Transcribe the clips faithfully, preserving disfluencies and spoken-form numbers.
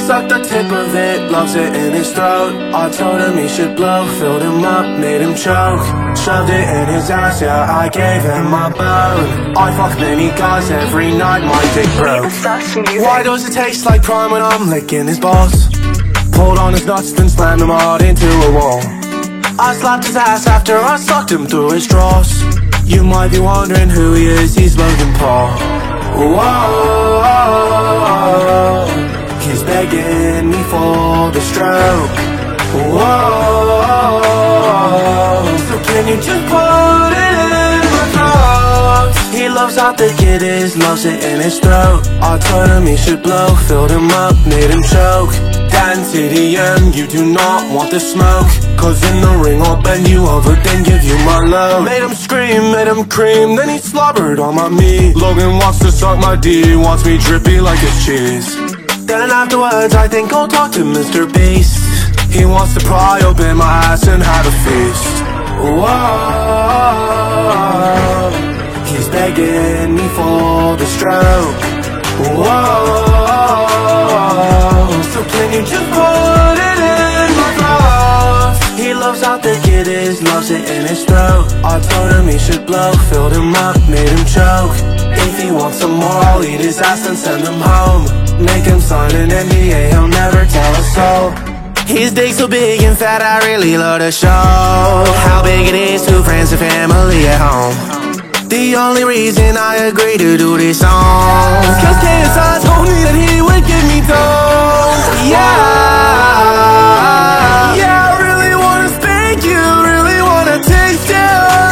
sucked the tip of it, loves it in his throat. I told him he should blow, filled him up, made him choke. Shoved it in his ass, yeah, I gave him my bone. I fuck many guys every night, my dick broke. Why does it taste like prime when I'm licking his balls? Pulled on his nuts, then slammed him hard into a wall. I slapped his ass after I sucked him through his drawers. You might be wondering who he is, he's Logan Paul. Whoa, he's begging me for the stroke. Whoa, so can you just put it in my throat? He loves how thick it is, loves it in his throat. I told him he should blow, filled him up, made him choke. Dan T D M, you do not want the smoke, cause in the ring I'll bend you over, then give you my love. Made him scream, made him cream, then he slobbered on my meat. Logan wants to suck my D, wants me drippy like his cheese. Then afterwards I think I'll talk to Mister Beast. He wants to pry open my ass and have a feast. Whoa, he's begging me for the stroke. Whoa, so can you just put it in my throat? He loves how thick it is, loves it in his throat. I told him he should blow, filled him up, made him choke. If he wants some more, I'll eat his ass and send him home. Make him sign an N D A, he'll never tell a soul. His dick's so big and fat, I really love to show how big it is to friends and family at home. The only reason I agree to do this song is cause K S I told me that he would give me dough. Yeah, yeah, I really wanna spank you, really wanna taste you.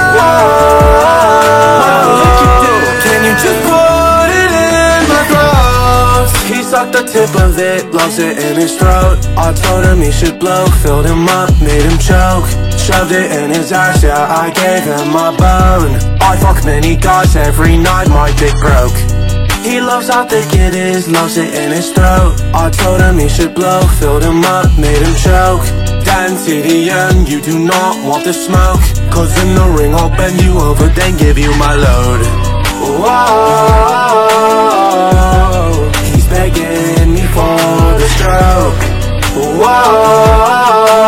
Whoa, can you just put it in my throat? He sucked the tip of it, loves it in his throat. I told him he should blow, filled him up, made him choke. Shoved it in his ass, yeah, I gave him my bone. I fuck many guys every night, my dick broke. He loves how thick it is, loves it in his throat. I told him he should blow, filled him up, made him choke. Dan T D M, you do not want the smoke, cause in the ring I'll bend you over, then give you my load. Whoa, he's begging me for the stroke. Whoa,